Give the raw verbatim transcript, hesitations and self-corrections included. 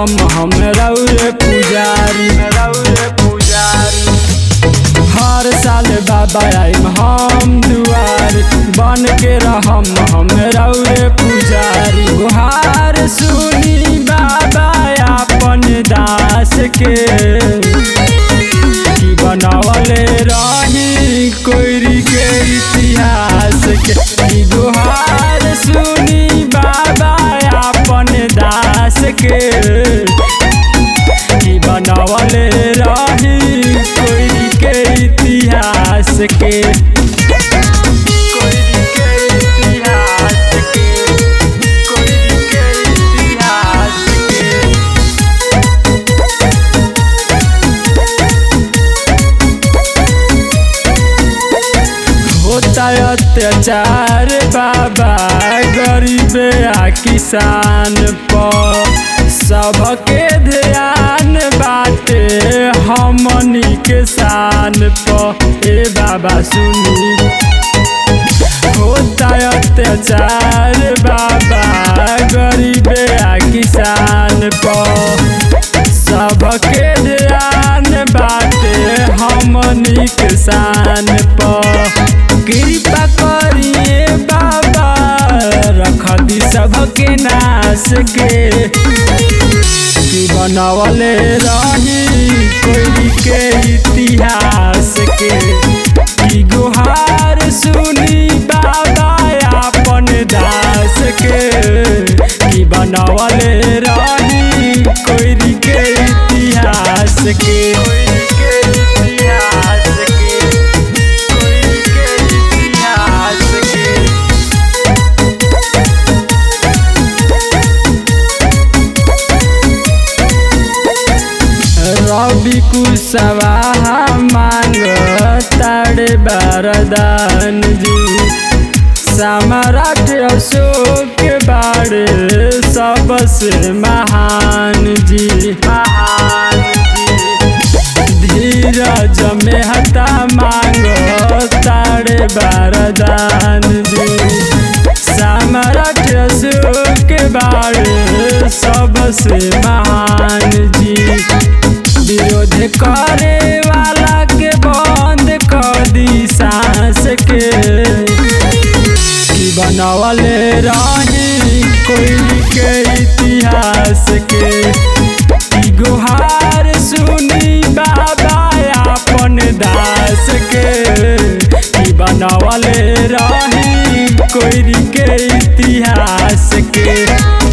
रहम हम रउरे पुजारी रउरे पुजारी। हर साल बाबा आइम हम दुआरी बन के रहम हम रउरे पुजारी। गुहार सुनी बाबा अपन दास के की बनावले रही कोइरी के इतिहास के। की गुहार सुनी बाबा अपन दास के की बनावले रही कोइरी के इतिहास के। कोइरी के इतिहास के कोइरी के इतिहास के। होता अत्याचार बाबा गरीब आ किसान पर सबके ध्यान बाटे हमनी के शान पर। ए बाबा सुनी होता अत्याचार बाबा गरीब आ किसान पर सबके ध्यान बाटे हमनी के शान पर। कृपा करिए बाबा रख दी सबके नाश के की बनावले रही कोइरी के इतिहास के। की गुहार सुनी बाबा अपन दास के की बनावले रही कोइरी के इतिहास के। रवि कुशवाहा मांग ताड़े बरदान जी। सम्राट अशोक बाड़े सबसे महान जी महान जी। धीरज मेहता मांग ताड़े बरदान जी। सम्राट अशोक बाड़े सबसे महान जी। विरोध करे वाला के बंद कर दी सांस के की बनावले रही कोइरी के इतिहास के। की गुहार सुनी बाबा अपन दास के की बनावले रही कोइरी के इतिहास के।